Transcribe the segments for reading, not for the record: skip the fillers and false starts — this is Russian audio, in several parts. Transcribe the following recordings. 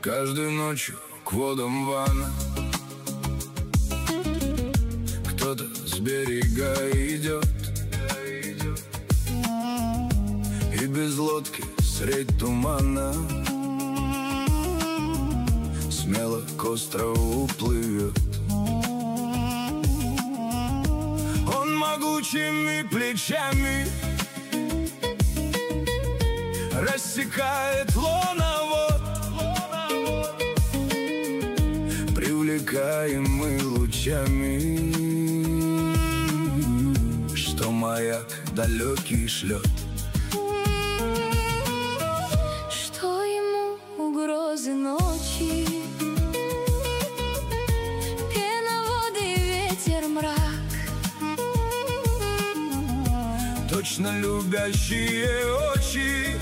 Каждой ночью к водам ванна. Кто-то с берега идет, и без лодки средь тумана смело к острову плывет. Он могучими плечами рассекает лоновод, привлекаемый лучами, что маяк далекий шлет. Что ему угрозы ночи, пена воды, ветер, мрак, точно любящие очи,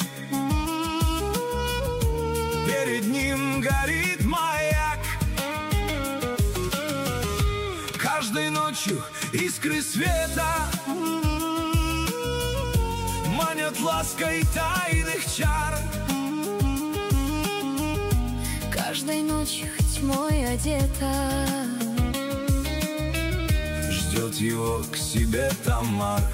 перед ним горит маяк. Каждой ночью искры света манят лаской тайных чар. каждой ночью тьмой одета, ждет его к себе Тамар.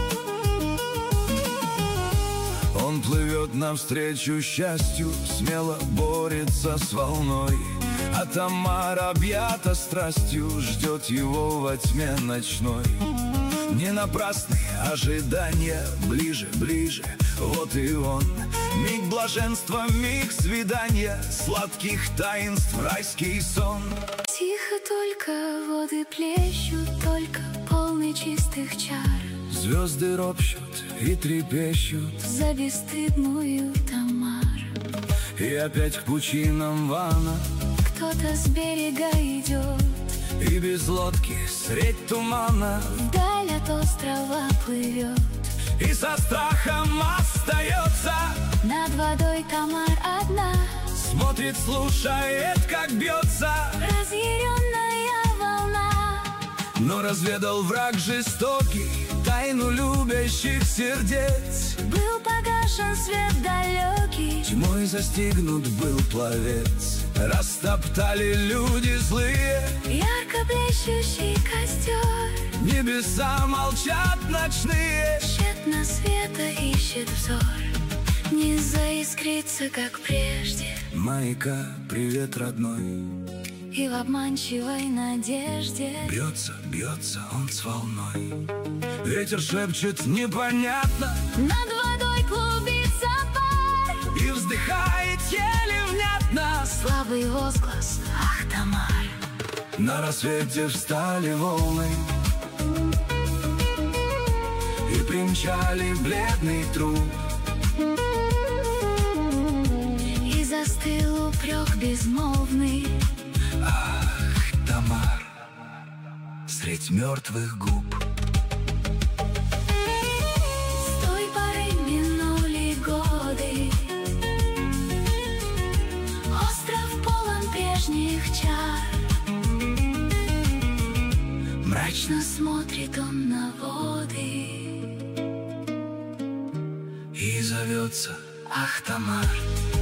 Он плывет навстречу счастью, смело борется с волной, а Тамар объята страстью, ждет его во тьме ночной. Не напрасные ожидания, ближе, ближе, вот и он. Миг блаженства, миг свидания, сладких таинств райский сон. Тихо только воды плещут, только полный чистых чар. Звезды ропщут и трепещут За бесстыдную Тамар. и опять к пучинам ванна. Кто-то с берега идет, И без лодки средь тумана вдаль от острова плывет. и со страхом остается. Над водой Тамар одна, Смотрит, слушает, как бьется, разъяренная волна. но разведал враг жестокий тайну любящих сердец. Был погашен свет далекий, Тьмой застигнут был пловец. Растоптали люди злые, ярко блещущий костер. небеса молчат ночные. Тщетно света ищет взор, не заискрится, как прежде. Маяка, привет, родной. И в обманчивой надежде Бьется, бьется он с волной. Ветер шепчет непонятно, над водой клубится пар. и вздыхает еле внятно. Слабый возглас, ах, Тамар. На рассвете встали волны и примчали бледный труп. И застыл упрек безмолвный, Ах, Тамар, средь мертвых губ. с той поры минули годы. Остров полон прежних чар. Мрачно смотрит он на воды И зовется, ах, Тамар.